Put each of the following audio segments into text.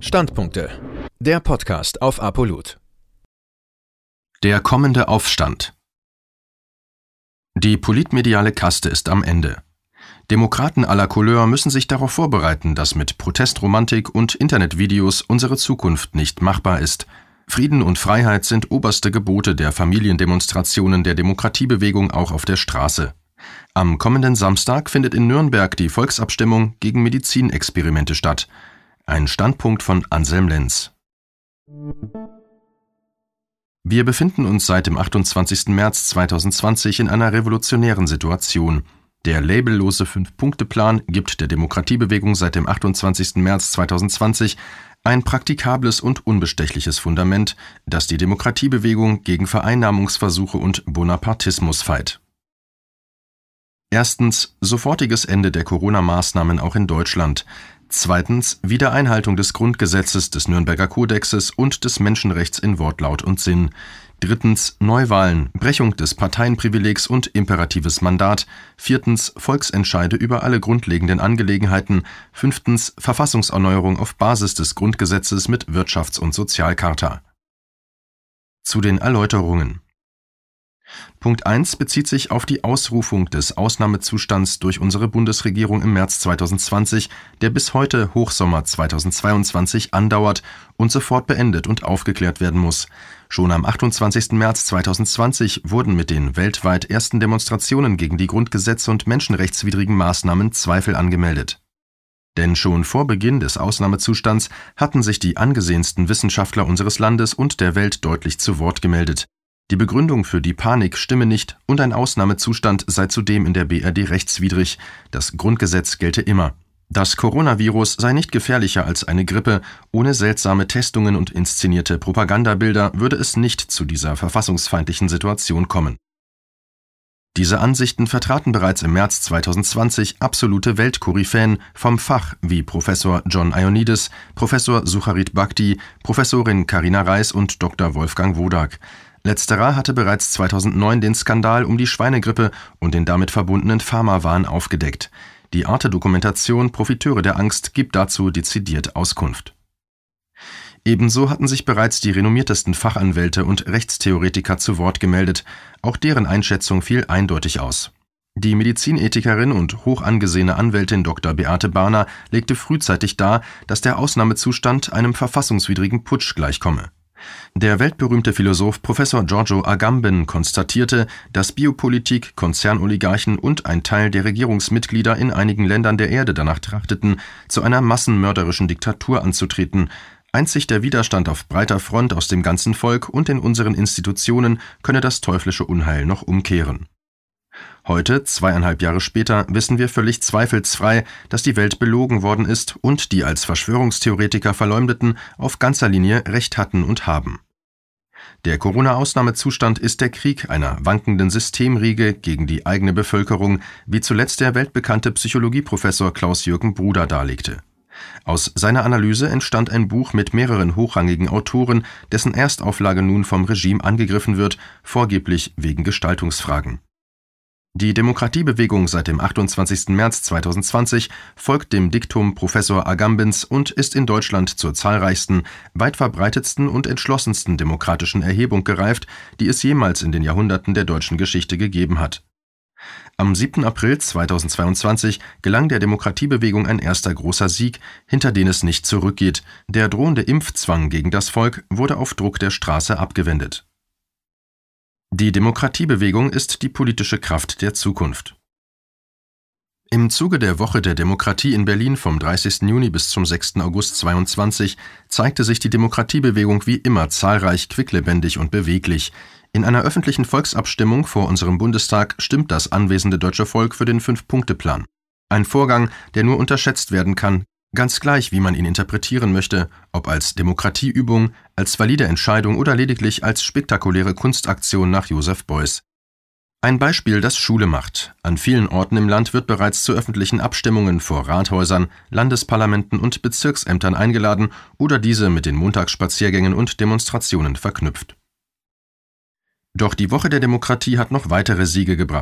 Standpunkte. Der Podcast auf Apolut. Der kommende Aufstand. Die politmediale Kaste ist am Ende. Demokraten aller Couleur müssen sich darauf vorbereiten, dass mit Protestromantik und Internetvideos unsere Zukunft nicht machbar ist. Frieden und Freiheit sind oberste Gebote der Familiendemonstrationen der Demokratiebewegung auch auf der Straße. Am kommenden Samstag findet in Nürnberg die Volksabstimmung gegen Medizinexperimente statt. Ein Standpunkt von Anselm Lenz. Wir befinden uns seit dem 28. März 2020 in einer revolutionären Situation. Der labellose 5-Punkte-Plan gibt der Demokratiebewegung seit dem 28. März 2020 ein praktikables und unbestechliches Fundament, das die Demokratiebewegung gegen Vereinnahmungsversuche und Bonapartismus feit. Erstens, sofortiges Ende der Corona-Maßnahmen auch in Deutschland. Zweitens, Wiedereinhaltung des Grundgesetzes, des Nürnberger Kodexes und des Menschenrechts in Wortlaut und Sinn. Drittens, Neuwahlen, Brechung des Parteienprivilegs und imperatives Mandat. Viertens, Volksentscheide über alle grundlegenden Angelegenheiten. Fünftens, Verfassungserneuerung auf Basis des Grundgesetzes mit Wirtschafts- und Sozialcharta. Zu den Erläuterungen. Punkt 1 bezieht sich auf die Ausrufung des Ausnahmezustands durch unsere Bundesregierung im März 2020, der bis heute Hochsommer 2022 andauert und sofort beendet und aufgeklärt werden muss. Schon am 28. März 2020 wurden mit den weltweit ersten Demonstrationen gegen die Grundgesetze und menschenrechtswidrigen Maßnahmen Zweifel angemeldet. Denn schon vor Beginn des Ausnahmezustands hatten sich die angesehensten Wissenschaftler unseres Landes und der Welt deutlich zu Wort gemeldet. Die Begründung für die Panik stimme nicht und ein Ausnahmezustand sei zudem in der BRD rechtswidrig. Das Grundgesetz gelte immer. Das Coronavirus sei nicht gefährlicher als eine Grippe. Ohne seltsame Testungen und inszenierte Propagandabilder würde es nicht zu dieser verfassungsfeindlichen Situation kommen. Diese Ansichten vertraten bereits im März 2020 absolute Weltkoryphäen vom Fach wie Professor John Ioannidis, Professor Sucharit Bhakdi, Professorin Carina Reiß und Dr. Wolfgang Wodak. Letzterer hatte bereits 2009 den Skandal um die Schweinegrippe und den damit verbundenen Pharmawahn aufgedeckt. Die Arte-Dokumentation Profiteure der Angst gibt dazu dezidiert Auskunft. Ebenso hatten sich bereits die renommiertesten Fachanwälte und Rechtstheoretiker zu Wort gemeldet. Auch deren Einschätzung fiel eindeutig aus. Die Medizinethikerin und hoch angesehene Anwältin Dr. Beate Bahner legte frühzeitig dar, dass der Ausnahmezustand einem verfassungswidrigen Putsch gleichkomme. Der weltberühmte Philosoph Professor Giorgio Agamben konstatierte, dass Biopolitik, Konzernoligarchen und ein Teil der Regierungsmitglieder in einigen Ländern der Erde danach trachteten, zu einer massenmörderischen Diktatur anzutreten. Einzig der Widerstand auf breiter Front aus dem ganzen Volk und in unseren Institutionen könne das teuflische Unheil noch umkehren. Heute, 2,5 Jahre später, wissen wir völlig zweifelsfrei, dass die Welt belogen worden ist und die als Verschwörungstheoretiker Verleumdeten auf ganzer Linie Recht hatten und haben. Der Corona-Ausnahmezustand ist der Krieg einer wankenden Systemriege gegen die eigene Bevölkerung, wie zuletzt der weltbekannte Psychologieprofessor Klaus-Jürgen Bruder darlegte. Aus seiner Analyse entstand ein Buch mit mehreren hochrangigen Autoren, dessen Erstauflage nun vom Regime angegriffen wird, vorgeblich wegen Gestaltungsfragen. Die Demokratiebewegung seit dem 28. März 2020 folgt dem Diktum Professor Agambens und ist in Deutschland zur zahlreichsten, weit verbreitetsten und entschlossensten demokratischen Erhebung gereift, die es jemals in den Jahrhunderten der deutschen Geschichte gegeben hat. Am 7. April 2022 gelang der Demokratiebewegung ein erster großer Sieg, hinter den es nicht zurückgeht. Der drohende Impfzwang gegen das Volk wurde auf Druck der Straße abgewendet. Die Demokratiebewegung ist die politische Kraft der Zukunft. Im Zuge der Woche der Demokratie in Berlin vom 30. Juni bis zum 6. August 2022 zeigte sich die Demokratiebewegung wie immer zahlreich, quicklebendig und beweglich. In einer öffentlichen Volksabstimmung vor unserem Bundestag stimmt das anwesende deutsche Volk für den 5-Punkte-Plan. Ein Vorgang, der nur unterschätzt werden kann, ganz gleich, wie man ihn interpretieren möchte, ob als Demokratieübung, als valide Entscheidung oder lediglich als spektakuläre Kunstaktion nach Joseph Beuys. Ein Beispiel, das Schule macht. An vielen Orten im Land wird bereits zu öffentlichen Abstimmungen vor Rathäusern, Landesparlamenten und Bezirksämtern eingeladen oder diese mit den Montagsspaziergängen und Demonstrationen verknüpft. Doch die Woche der Demokratie hat noch weitere Siege gebracht.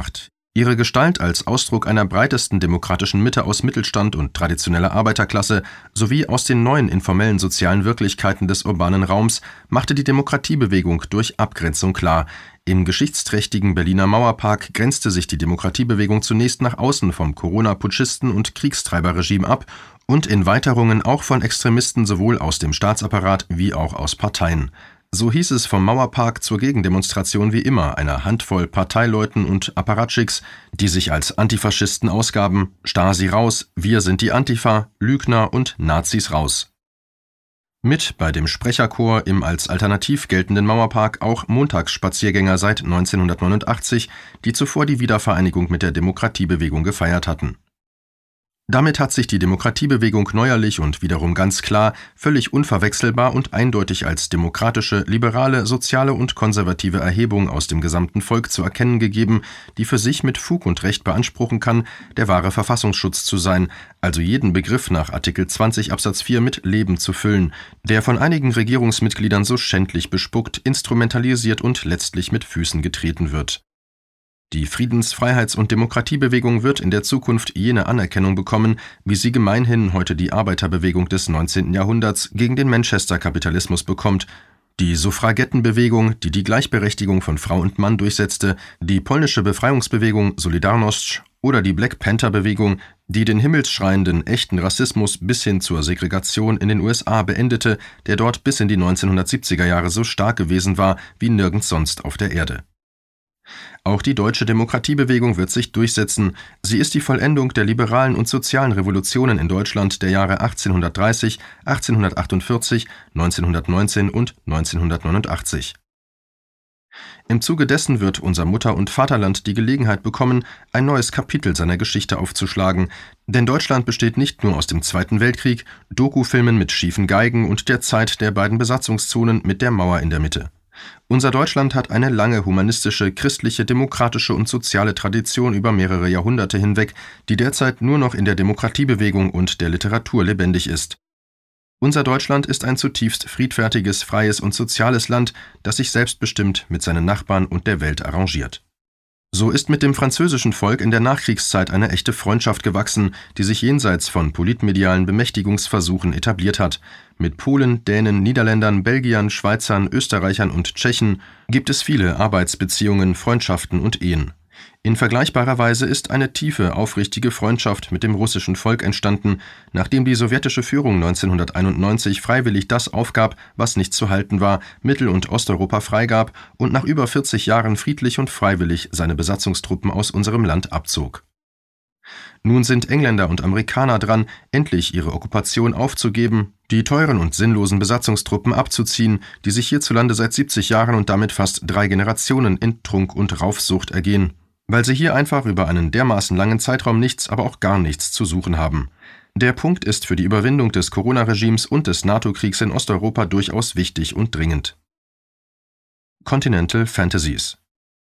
Ihre Gestalt als Ausdruck einer breitesten demokratischen Mitte aus Mittelstand und traditioneller Arbeiterklasse sowie aus den neuen informellen sozialen Wirklichkeiten des urbanen Raums machte die Demokratiebewegung durch Abgrenzung klar. Im geschichtsträchtigen Berliner Mauerpark grenzte sich die Demokratiebewegung zunächst nach außen vom Corona-Putschisten- und Kriegstreiberregime ab und in Weiterungen auch von Extremisten sowohl aus dem Staatsapparat wie auch aus Parteien. So hieß es vom Mauerpark zur Gegendemonstration wie immer einer Handvoll Parteileuten und Apparatschicks, die sich als Antifaschisten ausgaben: Stasi raus, wir sind die Antifa, Lügner und Nazis raus. Mit bei dem Sprecherchor im als alternativ geltenden Mauerpark auch Montagsspaziergänger seit 1989, die zuvor die Wiedervereinigung mit der Demokratiebewegung gefeiert hatten. Damit hat sich die Demokratiebewegung neuerlich und wiederum ganz klar, völlig unverwechselbar und eindeutig als demokratische, liberale, soziale und konservative Erhebung aus dem gesamten Volk zu erkennen gegeben, die für sich mit Fug und Recht beanspruchen kann, der wahre Verfassungsschutz zu sein, also jeden Begriff nach Artikel 20 Absatz 4 mit Leben zu füllen, der von einigen Regierungsmitgliedern so schändlich bespuckt, instrumentalisiert und letztlich mit Füßen getreten wird. Die Friedens-, Freiheits- und Demokratiebewegung wird in der Zukunft jene Anerkennung bekommen, wie sie gemeinhin heute die Arbeiterbewegung des 19. Jahrhunderts gegen den Manchester-Kapitalismus bekommt, die Suffragettenbewegung, die die Gleichberechtigung von Frau und Mann durchsetzte, die polnische Befreiungsbewegung Solidarność oder die Black Panther-Bewegung, die den himmelsschreienden echten Rassismus bis hin zur Segregation in den USA beendete, der dort bis in die 1970er Jahre so stark gewesen war wie nirgends sonst auf der Erde. Auch die deutsche Demokratiebewegung wird sich durchsetzen. Sie ist die Vollendung der liberalen und sozialen Revolutionen in Deutschland der Jahre 1830, 1848, 1919 und 1989. Im Zuge dessen wird unser Mutter- und Vaterland die Gelegenheit bekommen, ein neues Kapitel seiner Geschichte aufzuschlagen. Denn Deutschland besteht nicht nur aus dem Zweiten Weltkrieg, Dokufilmen mit schiefen Geigen und der Zeit der beiden Besatzungszonen mit der Mauer in der Mitte. Unser Deutschland hat eine lange humanistische, christliche, demokratische und soziale Tradition über mehrere Jahrhunderte hinweg, die derzeit nur noch in der Demokratiebewegung und der Literatur lebendig ist. Unser Deutschland ist ein zutiefst friedfertiges, freies und soziales Land, das sich selbstbestimmt mit seinen Nachbarn und der Welt arrangiert. So ist mit dem französischen Volk in der Nachkriegszeit eine echte Freundschaft gewachsen, die sich jenseits von politmedialen Bemächtigungsversuchen etabliert hat. Mit Polen, Dänen, Niederländern, Belgiern, Schweizern, Österreichern und Tschechen gibt es viele Arbeitsbeziehungen, Freundschaften und Ehen. In vergleichbarer Weise ist eine tiefe, aufrichtige Freundschaft mit dem russischen Volk entstanden, nachdem die sowjetische Führung 1991 freiwillig das aufgab, was nicht zu halten war, Mittel- und Osteuropa freigab und nach über 40 Jahren friedlich und freiwillig seine Besatzungstruppen aus unserem Land abzog. Nun sind Engländer und Amerikaner dran, endlich ihre Okkupation aufzugeben, die teuren und sinnlosen Besatzungstruppen abzuziehen, die sich hierzulande seit 70 Jahren und damit fast 3 Generationen in Trunk und Raufsucht ergehen, weil sie hier einfach über einen dermaßen langen Zeitraum nichts, aber auch gar nichts zu suchen haben. Der Punkt ist für die Überwindung des Corona-Regimes und des NATO-Kriegs in Osteuropa durchaus wichtig und dringend. Continental Fantasies.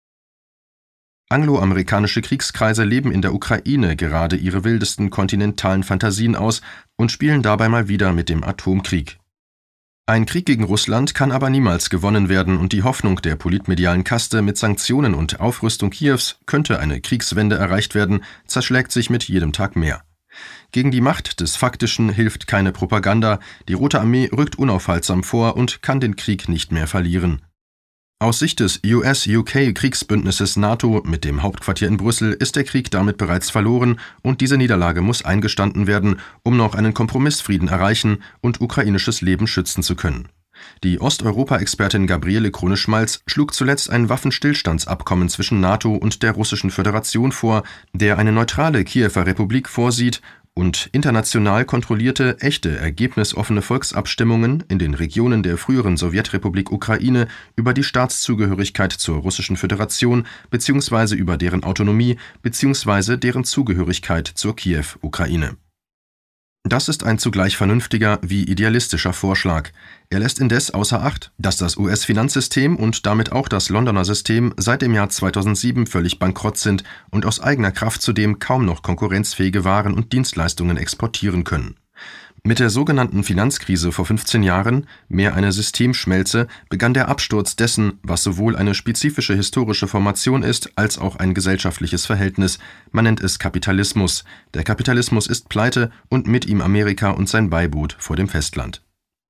Angloamerikanische Kriegskreise leben in der Ukraine gerade ihre wildesten kontinentalen Fantasien aus und spielen dabei mal wieder mit dem Atomkrieg. Ein Krieg gegen Russland kann aber niemals gewonnen werden und die Hoffnung der politmedialen Kaste, mit Sanktionen und Aufrüstung Kiews könnte eine Kriegswende erreicht werden, zerschlägt sich mit jedem Tag mehr. Gegen die Macht des Faktischen hilft keine Propaganda, die Rote Armee rückt unaufhaltsam vor und kann den Krieg nicht mehr verlieren. Aus Sicht des US-UK-Kriegsbündnisses NATO mit dem Hauptquartier in Brüssel ist der Krieg damit bereits verloren und diese Niederlage muss eingestanden werden, um noch einen Kompromissfrieden erreichen und ukrainisches Leben schützen zu können. Die Osteuropa-Expertin Gabriele Krone-Schmalz schlug zuletzt ein Waffenstillstandsabkommen zwischen NATO und der Russischen Föderation vor, der eine neutrale Kiewer Republik vorsieht und international kontrollierte, echte, ergebnisoffene Volksabstimmungen in den Regionen der früheren Sowjetrepublik Ukraine über die Staatszugehörigkeit zur Russischen Föderation bzw. über deren Autonomie bzw. deren Zugehörigkeit zur Kiew-Ukraine. Das ist ein zugleich vernünftiger wie idealistischer Vorschlag. Er lässt indes außer Acht, dass das US-Finanzsystem und damit auch das Londoner System seit dem Jahr 2007 völlig bankrott sind und aus eigener Kraft zudem kaum noch konkurrenzfähige Waren und Dienstleistungen exportieren können. Mit der sogenannten Finanzkrise vor 15 Jahren, mehr eine Systemschmelze, begann der Absturz dessen, was sowohl eine spezifische historische Formation ist, als auch ein gesellschaftliches Verhältnis. Man nennt es Kapitalismus. Der Kapitalismus ist pleite und mit ihm Amerika und sein Beiboot vor dem Festland.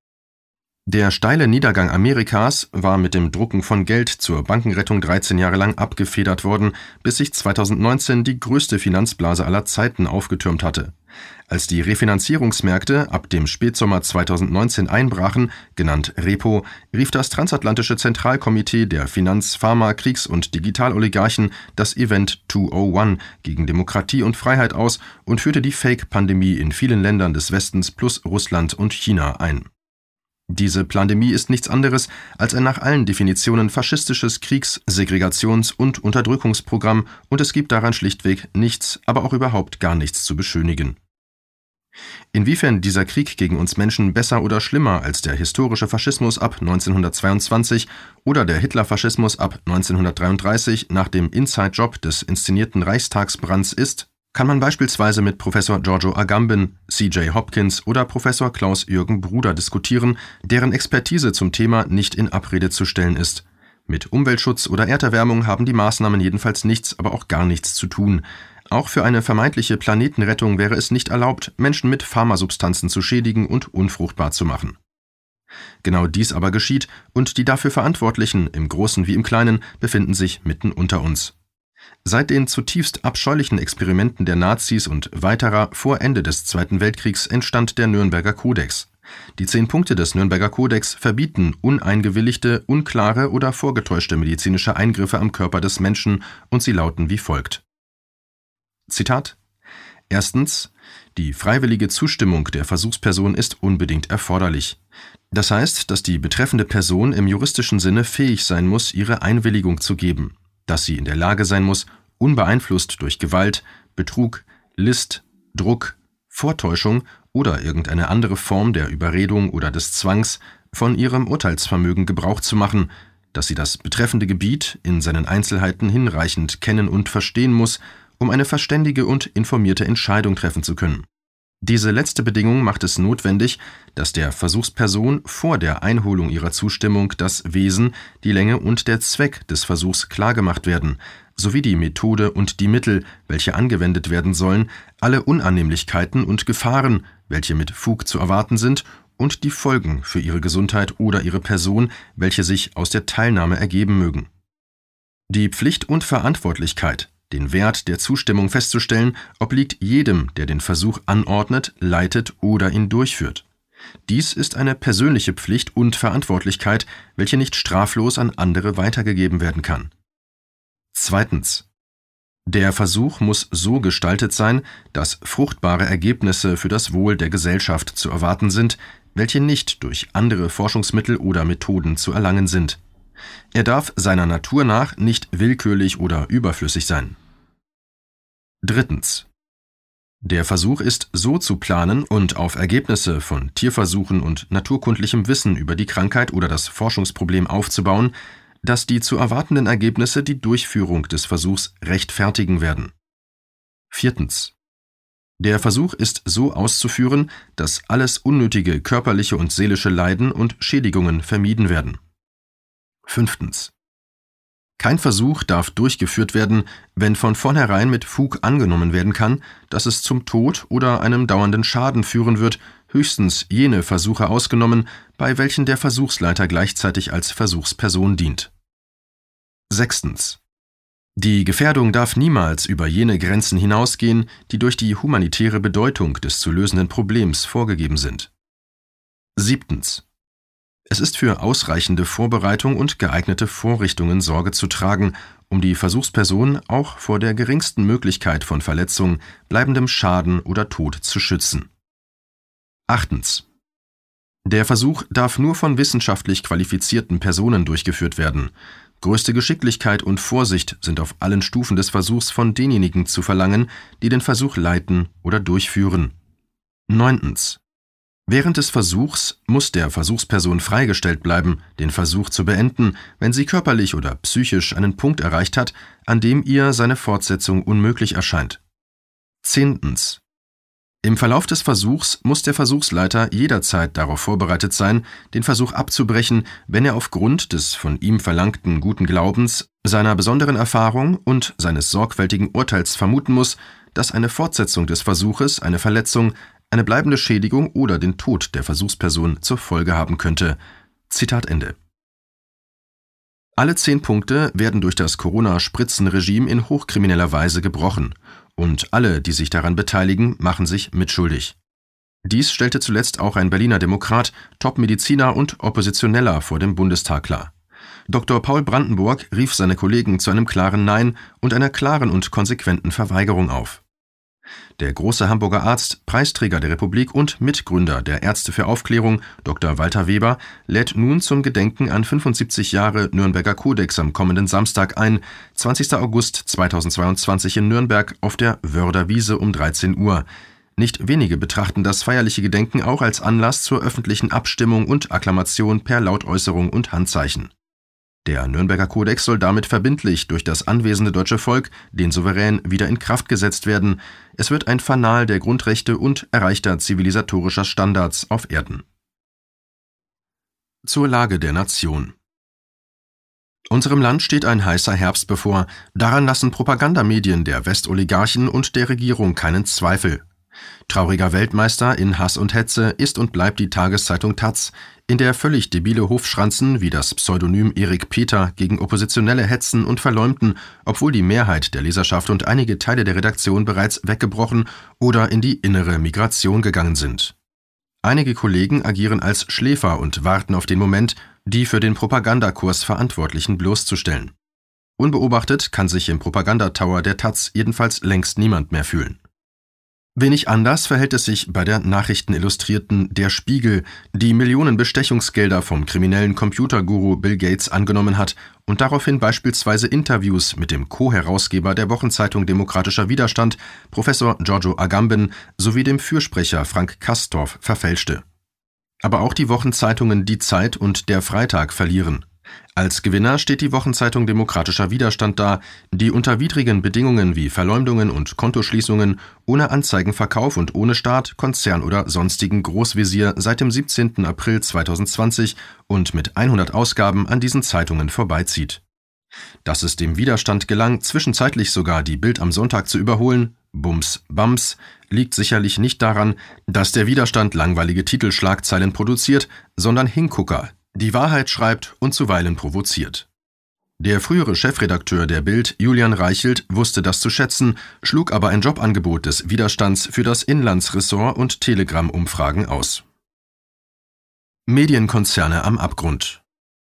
Der steile Niedergang Amerikas war mit dem Drucken von Geld zur Bankenrettung 13 Jahre lang abgefedert worden, bis sich 2019 die größte Finanzblase aller Zeiten aufgetürmt hatte. Als die Refinanzierungsmärkte ab dem Spätsommer 2019 einbrachen, genannt Repo, rief das Transatlantische Zentralkomitee der Finanz-, Pharma-, Kriegs- und Digitaloligarchen das Event 201 gegen Demokratie und Freiheit aus und führte die Fake-Pandemie in vielen Ländern des Westens plus Russland und China ein. Diese Plandemie ist nichts anderes als ein nach allen Definitionen faschistisches Kriegs-, Segregations- und Unterdrückungsprogramm und es gibt daran schlichtweg nichts, aber auch überhaupt gar nichts zu beschönigen. Inwiefern dieser Krieg gegen uns Menschen besser oder schlimmer als der historische Faschismus ab 1922 oder der Hitlerfaschismus ab 1933 nach dem Inside-Job des inszenierten Reichstagsbrands ist, kann man beispielsweise mit Professor Giorgio Agamben, C.J. Hopkins oder Professor Klaus-Jürgen Bruder diskutieren, deren Expertise zum Thema nicht in Abrede zu stellen ist. Mit Umweltschutz oder Erderwärmung haben die Maßnahmen jedenfalls nichts, aber auch gar nichts zu tun. Auch für eine vermeintliche Planetenrettung wäre es nicht erlaubt, Menschen mit Pharmasubstanzen zu schädigen und unfruchtbar zu machen. Genau dies aber geschieht und die dafür Verantwortlichen, im Großen wie im Kleinen, befinden sich mitten unter uns. Seit den zutiefst abscheulichen Experimenten der Nazis und weiterer vor Ende des Zweiten Weltkriegs entstand der Nürnberger Kodex. Die 10 Punkte des Nürnberger Kodex verbieten uneingewilligte, unklare oder vorgetäuschte medizinische Eingriffe am Körper des Menschen und sie lauten wie folgt. Zitat: Erstens, die freiwillige Zustimmung der Versuchsperson ist unbedingt erforderlich. Das heißt, dass die betreffende Person im juristischen Sinne fähig sein muss, ihre Einwilligung zu geben, dass sie in der Lage sein muss, unbeeinflusst durch Gewalt, Betrug, List, Druck, Vortäuschung oder irgendeine andere Form der Überredung oder des Zwangs von ihrem Urteilsvermögen Gebrauch zu machen, dass sie das betreffende Gebiet in seinen Einzelheiten hinreichend kennen und verstehen muss, um eine verständige und informierte Entscheidung treffen zu können. Diese letzte Bedingung macht es notwendig, dass der Versuchsperson vor der Einholung ihrer Zustimmung das Wesen, die Länge und der Zweck des Versuchs klargemacht werden, sowie die Methode und die Mittel, welche angewendet werden sollen, alle Unannehmlichkeiten und Gefahren, welche mit Fug zu erwarten sind, und die Folgen für ihre Gesundheit oder ihre Person, welche sich aus der Teilnahme ergeben mögen. Die Pflicht und Verantwortlichkeit, den Wert der Zustimmung festzustellen, obliegt jedem, der den Versuch anordnet, leitet oder ihn durchführt. Dies ist eine persönliche Pflicht und Verantwortlichkeit, welche nicht straflos an andere weitergegeben werden kann. Zweitens. Der Versuch muss so gestaltet sein, dass fruchtbare Ergebnisse für das Wohl der Gesellschaft zu erwarten sind, welche nicht durch andere Forschungsmittel oder Methoden zu erlangen sind. Er darf seiner Natur nach nicht willkürlich oder überflüssig sein. Drittens. Der Versuch ist so zu planen und auf Ergebnisse von Tierversuchen und naturkundlichem Wissen über die Krankheit oder das Forschungsproblem aufzubauen, dass die zu erwartenden Ergebnisse die Durchführung des Versuchs rechtfertigen werden. Viertens. Der Versuch ist so auszuführen, dass alles unnötige körperliche und seelische Leiden und Schädigungen vermieden werden. Fünftens. Kein Versuch darf durchgeführt werden, wenn von vornherein mit Fug angenommen werden kann, dass es zum Tod oder einem dauernden Schaden führen wird, höchstens jene Versuche ausgenommen, bei welchen der Versuchsleiter gleichzeitig als Versuchsperson dient. Sechstens. Die Gefährdung darf niemals über jene Grenzen hinausgehen, die durch die humanitäre Bedeutung des zu lösenden Problems vorgegeben sind. Siebtens. Es ist für ausreichende Vorbereitung und geeignete Vorrichtungen Sorge zu tragen, um die Versuchsperson auch vor der geringsten Möglichkeit von Verletzung, bleibendem Schaden oder Tod zu schützen. Achtens. Der Versuch darf nur von wissenschaftlich qualifizierten Personen durchgeführt werden. Größte Geschicklichkeit und Vorsicht sind auf allen Stufen des Versuchs von denjenigen zu verlangen, die den Versuch leiten oder durchführen. Neuntens. Während des Versuchs muss der Versuchsperson freigestellt bleiben, den Versuch zu beenden, wenn sie körperlich oder psychisch einen Punkt erreicht hat, an dem ihr seine Fortsetzung unmöglich erscheint. Zehntens. Im Verlauf des Versuchs muss der Versuchsleiter jederzeit darauf vorbereitet sein, den Versuch abzubrechen, wenn er aufgrund des von ihm verlangten guten Glaubens, seiner besonderen Erfahrung und seines sorgfältigen Urteils vermuten muss, dass eine Fortsetzung des Versuches eine Verletzung, eine bleibende Schädigung oder den Tod der Versuchsperson zur Folge haben könnte. Zitat Ende. Alle 10 Punkte werden durch das Corona-Spritzenregime in hochkrimineller Weise gebrochen. Und alle, die sich daran beteiligen, machen sich mitschuldig. Dies stellte zuletzt auch ein Berliner Demokrat, Top-Mediziner und Oppositioneller vor dem Bundestag klar. Dr. Paul Brandenburg rief seine Kollegen zu einem klaren Nein und einer klaren und konsequenten Verweigerung auf. Der große Hamburger Arzt, Preisträger der Republik und Mitgründer der Ärzte für Aufklärung, Dr. Walter Weber, lädt nun zum Gedenken an 75 Jahre Nürnberger Kodex am kommenden Samstag ein, 20. August 2022 in Nürnberg auf der Wörder Wiese um 13 Uhr. Nicht wenige betrachten das feierliche Gedenken auch als Anlass zur öffentlichen Abstimmung und Akklamation per Lautäußerung und Handzeichen. Der Nürnberger Kodex soll damit verbindlich durch das anwesende deutsche Volk, den Souverän, wieder in Kraft gesetzt werden. Es wird ein Fanal der Grundrechte und erreichter zivilisatorischer Standards auf Erden. Zur Lage der Nation. Unserem Land steht ein heißer Herbst bevor. Daran lassen Propagandamedien der Westoligarchen und der Regierung keinen Zweifel. Trauriger Weltmeister in Hass und Hetze ist und bleibt die Tageszeitung taz, in der völlig debile Hofschranzen wie das Pseudonym Erik Peter gegen Oppositionelle hetzen und verleumden, obwohl die Mehrheit der Leserschaft und einige Teile der Redaktion bereits weggebrochen oder in die innere Migration gegangen sind. Einige Kollegen agieren als Schläfer und warten auf den Moment, die für den Propagandakurs Verantwortlichen bloßzustellen. Unbeobachtet kann sich im Propagandatower der taz jedenfalls längst niemand mehr fühlen. Wenig anders verhält es sich bei der Nachrichtenillustrierten Der Spiegel, die Millionen Bestechungsgelder vom kriminellen Computerguru Bill Gates angenommen hat und daraufhin beispielsweise Interviews mit dem Co-Herausgeber der Wochenzeitung Demokratischer Widerstand, Professor Giorgio Agamben, sowie dem Fürsprecher Frank Castorf verfälschte. Aber auch die Wochenzeitungen Die Zeit und Der Freitag verlieren. Als Gewinner steht die Wochenzeitung Demokratischer Widerstand da, die unter widrigen Bedingungen wie Verleumdungen und Kontoschließungen, ohne Anzeigenverkauf und ohne Staat, Konzern oder sonstigen Großvisier seit dem 17. April 2020 und mit 100 Ausgaben an diesen Zeitungen vorbeizieht. Dass es dem Widerstand gelang, zwischenzeitlich sogar die Bild am Sonntag zu überholen, Bums, Bams, liegt sicherlich nicht daran, dass der Widerstand langweilige Titelschlagzeilen produziert, sondern Hingucker, die Wahrheit schreibt und zuweilen provoziert. Der frühere Chefredakteur der Bild, Julian Reichelt, wusste das zu schätzen, schlug aber ein Jobangebot des Widerstands für das Inlandsressort und Telegram-Umfragen aus. Medienkonzerne am Abgrund.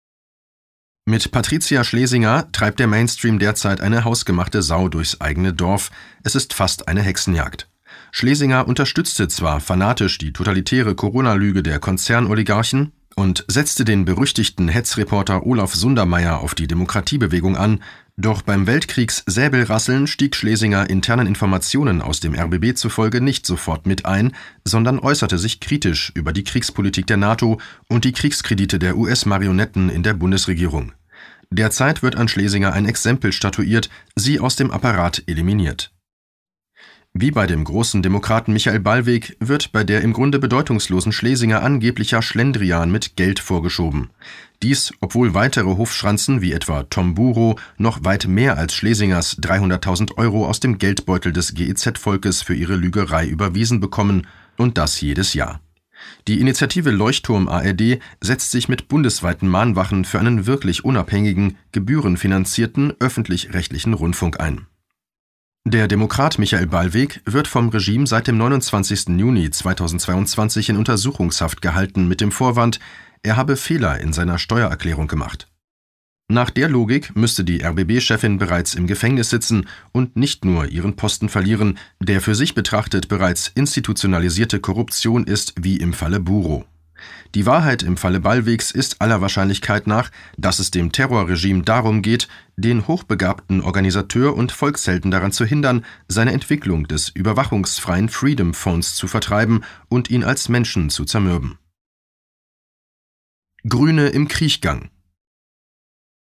Mit Patricia Schlesinger treibt der Mainstream derzeit eine hausgemachte Sau durchs eigene Dorf. Es ist fast eine Hexenjagd. Schlesinger unterstützte zwar fanatisch die totalitäre Corona-Lüge der Konzernoligarchen und setzte den berüchtigten Hetzreporter Olaf Sundermeier auf die Demokratiebewegung an, doch beim Weltkriegssäbelrasseln stieg Schlesinger internen Informationen aus dem RBB zufolge nicht sofort mit ein, sondern äußerte sich kritisch über die Kriegspolitik der NATO und die Kriegskredite der US-Marionetten in der Bundesregierung. Derzeit wird an Schlesinger ein Exempel statuiert, sie aus dem Apparat eliminiert. Wie bei dem großen Demokraten Michael Ballweg wird bei der im Grunde bedeutungslosen Schlesinger angeblicher Schlendrian mit Geld vorgeschoben. Dies, obwohl weitere Hofschranzen wie etwa Tom Buro noch weit mehr als Schlesingers 300.000 Euro aus dem Geldbeutel des GEZ-Volkes für ihre Lügerei überwiesen bekommen, und das jedes Jahr. Die Initiative Leuchtturm ARD setzt sich mit bundesweiten Mahnwachen für einen wirklich unabhängigen, gebührenfinanzierten öffentlich-rechtlichen Rundfunk ein. Der Demokrat Michael Ballweg wird vom Regime seit dem 29. Juni 2022 in Untersuchungshaft gehalten mit dem Vorwand, er habe Fehler in seiner Steuererklärung gemacht. Nach der Logik müsste die RBB-Chefin bereits im Gefängnis sitzen und nicht nur ihren Posten verlieren, der für sich betrachtet bereits institutionalisierte Korruption ist wie im Falle Buro. Die Wahrheit im Falle Ballwegs ist aller Wahrscheinlichkeit nach, dass es dem Terrorregime darum geht, den hochbegabten Organisateur und Volkshelden daran zu hindern, seine Entwicklung des überwachungsfreien Freedom Phones zu vertreiben und ihn als Menschen zu zermürben. Grüne im Kriechgang.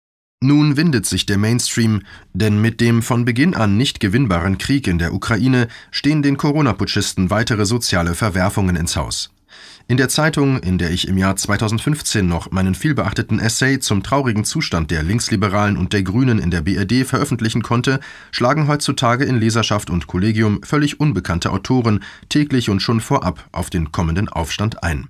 Nun windet sich der Mainstream, denn mit dem von Beginn an nicht gewinnbaren Krieg in der Ukraine stehen den Corona-Putschisten weitere soziale Verwerfungen ins Haus. In der Zeitung, in der ich im Jahr 2015 noch meinen vielbeachteten Essay zum traurigen Zustand der Linksliberalen und der Grünen in der BRD veröffentlichen konnte, schlagen heutzutage in Leserschaft und Kollegium völlig unbekannte Autoren täglich und schon vorab auf den kommenden Aufstand ein.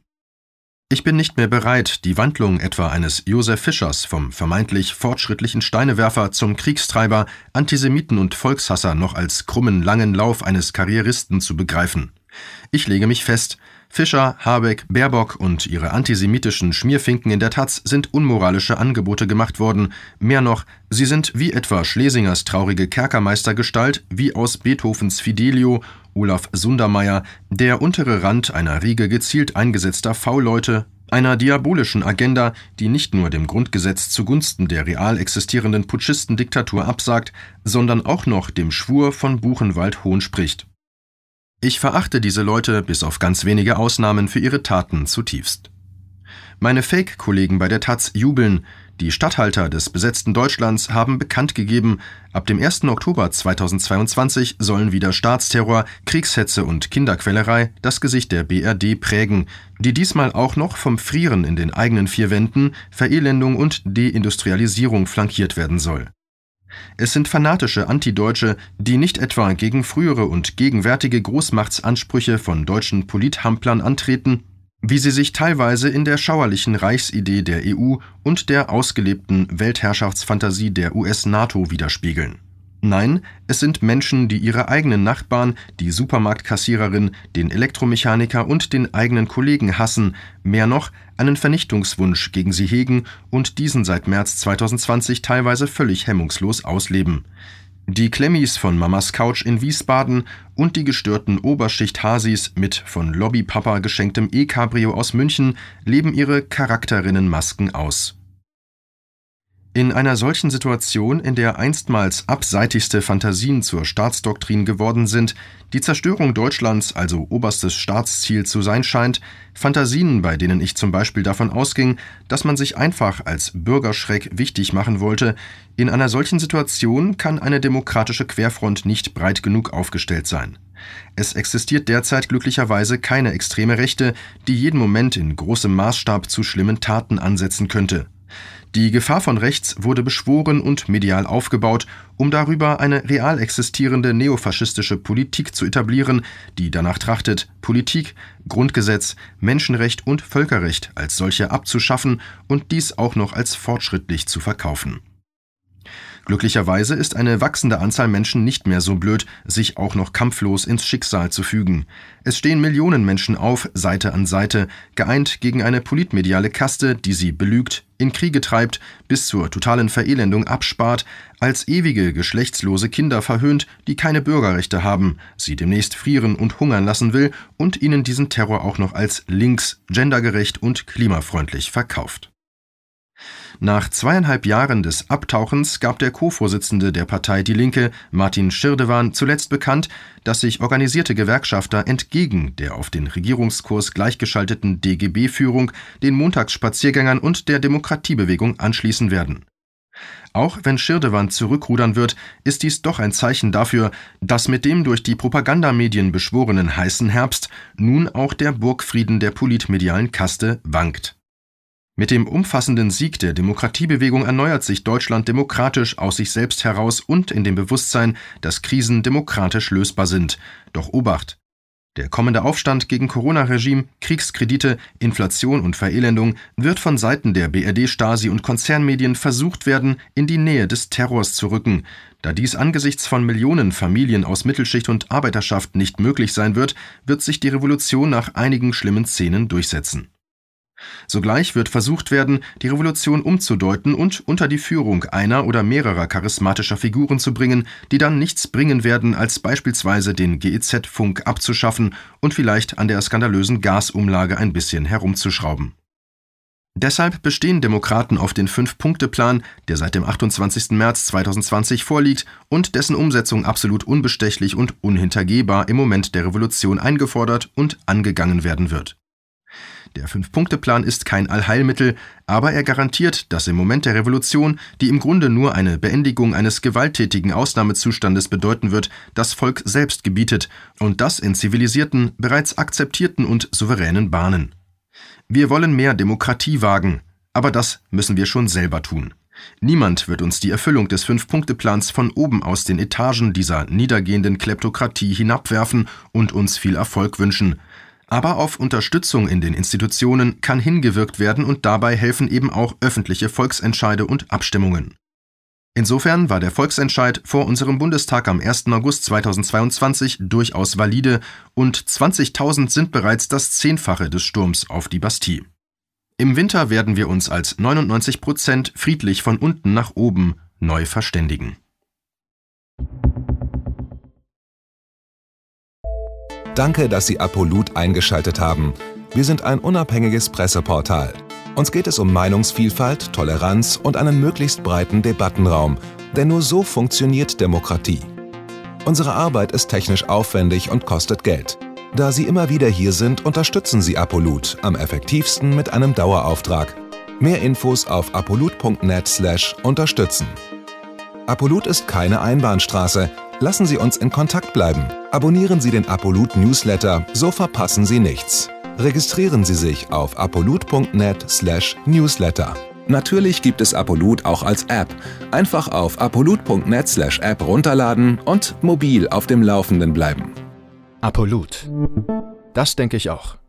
Ich bin nicht mehr bereit, die Wandlung etwa eines Josef Fischers vom vermeintlich fortschrittlichen Steinewerfer zum Kriegstreiber, Antisemiten und Volkshasser noch als krummen, langen Lauf eines Karrieristen zu begreifen. Ich lege mich fest, Fischer, Habeck, Baerbock und ihre antisemitischen Schmierfinken in der Taz sind unmoralische Angebote gemacht worden. Mehr noch, sie sind wie etwa Schlesingers traurige Kerkermeistergestalt, wie aus Beethovens Fidelio, Olaf Sundermeier, der untere Rand einer Riege gezielt eingesetzter V-Leute, einer diabolischen Agenda, die nicht nur dem Grundgesetz zugunsten der real existierenden Putschistendiktatur absagt, sondern auch noch dem Schwur von Buchenwald Hohn spricht. Ich verachte diese Leute bis auf ganz wenige Ausnahmen für ihre Taten zutiefst. Meine Fake-Kollegen bei der Taz jubeln. Die Statthalter des besetzten Deutschlands haben bekannt gegeben, ab dem 1. Oktober 2022 sollen wieder Staatsterror, Kriegshetze und Kinderquälerei das Gesicht der BRD prägen, die diesmal auch noch vom Frieren in den eigenen vier Wänden, Verelendung und Deindustrialisierung flankiert werden soll. Es sind fanatische Antideutsche, die nicht etwa gegen frühere und gegenwärtige Großmachtsansprüche von deutschen Polithamplern antreten, wie sie sich teilweise in der schauerlichen Reichsidee der EU und der ausgelebten Weltherrschaftsfantasie der US-NATO widerspiegeln. Nein, es sind Menschen, die ihre eigenen Nachbarn, die Supermarktkassiererin, den Elektromechaniker und den eigenen Kollegen hassen, mehr noch einen Vernichtungswunsch gegen sie hegen und diesen seit März 2020 teilweise völlig hemmungslos ausleben. Die Klemmis von Mamas Couch in Wiesbaden und die gestörten Oberschicht-Hasis mit von Lobbypapa geschenktem E-Cabrio aus München leben ihre Charakterinnenmasken aus. In einer solchen Situation, in der einstmals abseitigste Fantasien zur Staatsdoktrin geworden sind, die Zerstörung Deutschlands also oberstes Staatsziel zu sein scheint, Fantasien, bei denen ich zum Beispiel davon ausging, dass man sich einfach als Bürgerschreck wichtig machen wollte, in einer solchen Situation kann eine demokratische Querfront nicht breit genug aufgestellt sein. Es existiert derzeit glücklicherweise keine extreme Rechte, die jeden Moment in großem Maßstab zu schlimmen Taten ansetzen könnte. Die Gefahr von rechts wurde beschworen und medial aufgebaut, um darüber eine real existierende neofaschistische Politik zu etablieren, die danach trachtet, Politik, Grundgesetz, Menschenrecht und Völkerrecht als solche abzuschaffen und dies auch noch als fortschrittlich zu verkaufen. Glücklicherweise ist eine wachsende Anzahl Menschen nicht mehr so blöd, sich auch noch kampflos ins Schicksal zu fügen. Es stehen Millionen Menschen auf, Seite an Seite, geeint gegen eine politmediale Kaste, die sie belügt, in Kriege treibt, bis zur totalen Verelendung abspart, als ewige geschlechtslose Kinder verhöhnt, die keine Bürgerrechte haben, sie demnächst frieren und hungern lassen will und ihnen diesen Terror auch noch als links, gendergerecht und klimafreundlich verkauft. Nach 2,5 Jahren des Abtauchens gab der Co-Vorsitzende der Partei Die Linke, Martin Schirdewan, zuletzt bekannt, dass sich organisierte Gewerkschafter entgegen der auf den Regierungskurs gleichgeschalteten DGB-Führung den Montagsspaziergängern und der Demokratiebewegung anschließen werden. Auch wenn Schirdewan zurückrudern wird, ist dies doch ein Zeichen dafür, dass mit dem durch die Propagandamedien beschworenen heißen Herbst nun auch der Burgfrieden der politmedialen Kaste wankt. Mit dem umfassenden Sieg der Demokratiebewegung erneuert sich Deutschland demokratisch aus sich selbst heraus und in dem Bewusstsein, dass Krisen demokratisch lösbar sind. Doch Obacht! Der kommende Aufstand gegen Corona-Regime, Kriegskredite, Inflation und Verelendung wird von Seiten der BRD, Stasi und Konzernmedien versucht werden, in die Nähe des Terrors zu rücken. Da dies angesichts von Millionen Familien aus Mittelschicht und Arbeiterschaft nicht möglich sein wird, wird sich die Revolution nach einigen schlimmen Szenen durchsetzen. Sogleich wird versucht werden, die Revolution umzudeuten und unter die Führung einer oder mehrerer charismatischer Figuren zu bringen, die dann nichts bringen werden, als beispielsweise den GEZ-Funk abzuschaffen und vielleicht an der skandalösen Gasumlage ein bisschen herumzuschrauben. Deshalb bestehen Demokraten auf den 5-Punkte-Plan, der seit dem 28. März 2020 vorliegt und dessen Umsetzung absolut unbestechlich und unhintergehbar im Moment der Revolution eingefordert und angegangen werden wird. Der 5-Punkte-Plan ist kein Allheilmittel, aber er garantiert, dass im Moment der Revolution, die im Grunde nur eine Beendigung eines gewalttätigen Ausnahmezustandes bedeuten wird, das Volk selbst gebietet und das in zivilisierten, bereits akzeptierten und souveränen Bahnen. Wir wollen mehr Demokratie wagen, aber das müssen wir schon selber tun. Niemand wird uns die Erfüllung des 5-Punkte-Plans von oben aus den Etagen dieser niedergehenden Kleptokratie hinabwerfen und uns viel Erfolg wünschen. Aber auf Unterstützung in den Institutionen kann hingewirkt werden und dabei helfen eben auch öffentliche Volksentscheide und Abstimmungen. Insofern war der Volksentscheid vor unserem Bundestag am 1. August 2022 durchaus valide und 20.000 sind bereits das 10-fache des Sturms auf die Bastille. Im Winter werden wir uns als 99% friedlich von unten nach oben neu verständigen. Danke, dass Sie Apolut eingeschaltet haben. Wir sind ein unabhängiges Presseportal. Uns geht es um Meinungsvielfalt, Toleranz und einen möglichst breiten Debattenraum, denn nur so funktioniert Demokratie. Unsere Arbeit ist technisch aufwendig und kostet Geld. Da Sie immer wieder hier sind, unterstützen Sie Apolut am effektivsten mit einem Dauerauftrag. Mehr Infos auf apolut.net/unterstützen. Apolut ist keine Einbahnstraße. Lassen Sie uns in Kontakt bleiben. Abonnieren Sie den Apolut Newsletter, so verpassen Sie nichts. Registrieren Sie sich auf apolut.net/newsletter. Natürlich gibt es Apolut auch als App. Einfach auf apolut.net/app runterladen und mobil auf dem Laufenden bleiben. Apolut. Das denke ich auch.